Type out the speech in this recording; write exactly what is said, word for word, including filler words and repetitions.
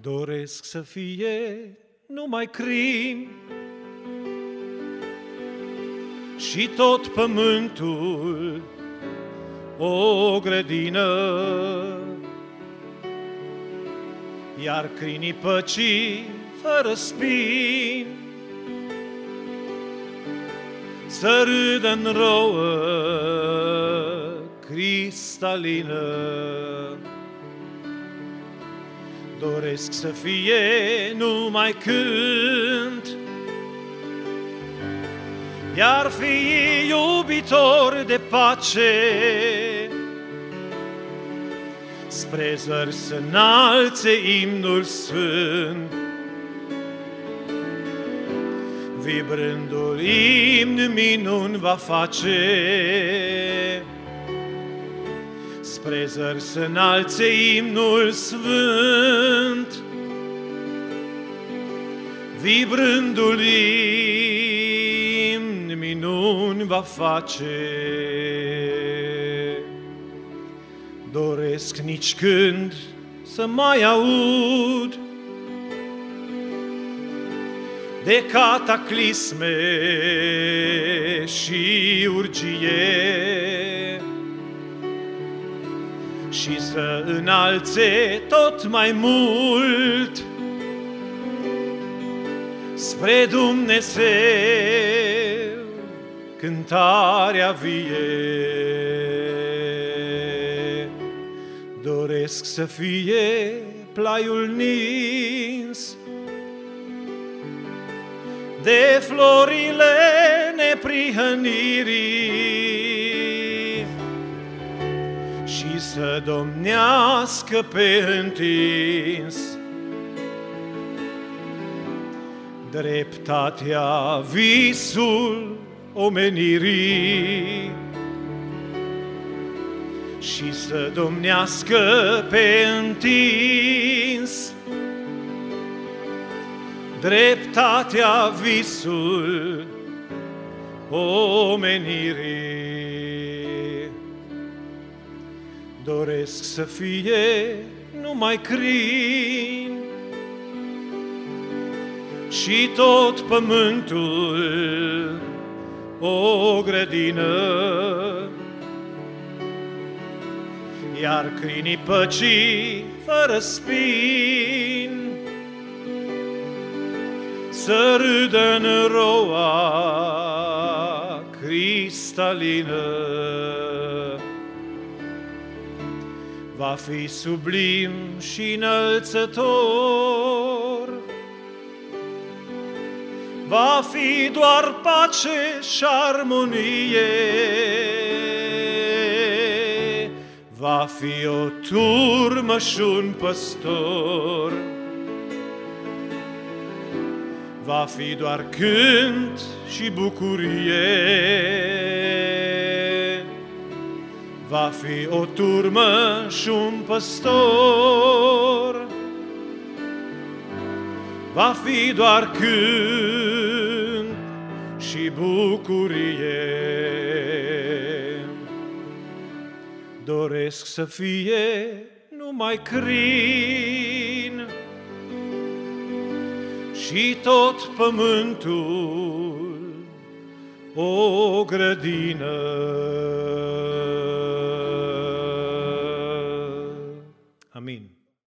Doresc să fie numai crin și tot pământul o grădină, iar crinii păcii fără spin să râdă în rouă cristalină. Doresc să fie numai cânt, iar fiii iubitori de pace spre zări să înalțe imnul sfânt. Vibrându-l imn minuni va face, spre zări să înalțe imnul sfânt. Vibrându-l imn minuni va face. Doresc nici când să mai aud de cataclisme și urgie, și să înalțe tot mai mult spre Dumnezeu cântarea vie. Doresc să fie plaiul nins de florile neprihănirii și să domnească pe întins dreptatea, visul omenirii, și să domnească pe întins dreptatea, visul omenirii. Doresc să fie numai crin și tot pământul o grădină, iar crinii păcii fără spin să râdă în roa cristalină. Va fi sublim și înălțător, va fi doar pace și armonie, va fi o turmă și un păstor, va fi doar cânt și bucurie, va fi o turmă și un păstor, va fi doar cânt și bucurie. Doresc să fie numai crin și tot pământul o grădină.